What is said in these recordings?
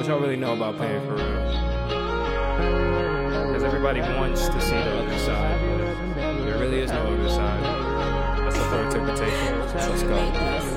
what y'all really know about paying for real? Because everybody wants to see the other side, but there really is no other side. That's the third interpretation. Let's go.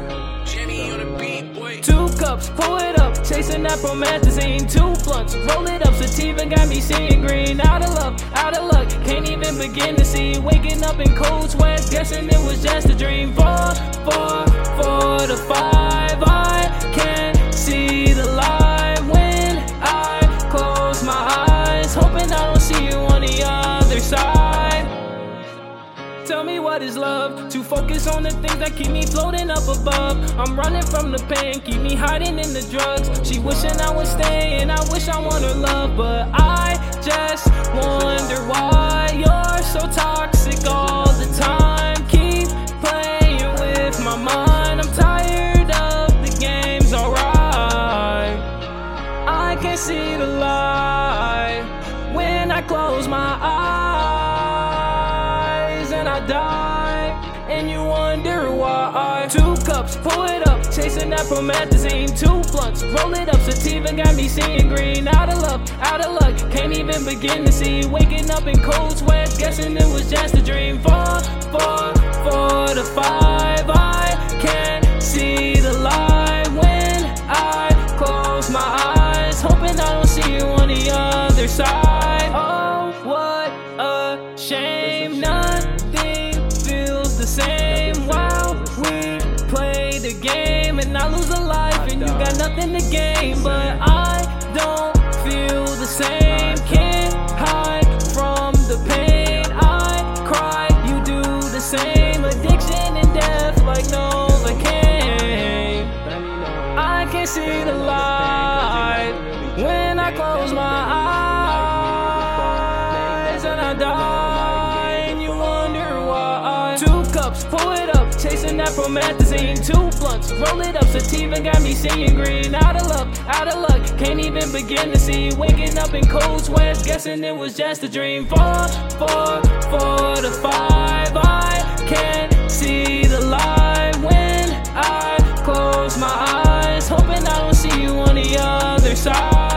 Two cups, pull it up, chasing that promethazine. 2 blunts, roll it up, sativa got me seeing green. Out of luck, can't even begin to see. Waking up in cold sweats, guessing it was just a dream. 4 to 5, I can't see the light when I close my eyes, hoping I don't see you on the other side. Tell me what is love, to focus on the things that keep me floating up above. I'm running from the pain, keep me hiding in the drugs. She wishing I would stay and I wish I want her love, but I just wonder why you're so toxic all the time. Keep playing with my mind, I'm tired of the games, alright. I can't see the light when I close my eyes, and I die, and you wonder why. 2 cups, pull it up, chasing that promethazine. 2 blunts, roll it up, sativa got me seeing green. Out of luck, can't even begin to see. Waking up in cold sweats, guessing it was just a dream. 4 to 5, I can't see the light when I close my eyes, hoping I don't see you on the other side. Oh, what a shame, nothing feels the same while we play the game, and I lose a life and you got nothing to gain. But I don't feel the same, can't hide from the pain. I cry, you do the same. Addiction and death like Novocaine. I can't see the light when I close my eyes, and I die, and you wonder why. 2 cups, pull it up, chasing that promethazine. 2 blunts, roll it up, sativa got me seeing green. Out of luck, can't even begin to see. Waking up in cold sweats, guessing it was just a dream. 4 to 5, I can't see the light when I close my eyes, hoping I don't see you on the other side.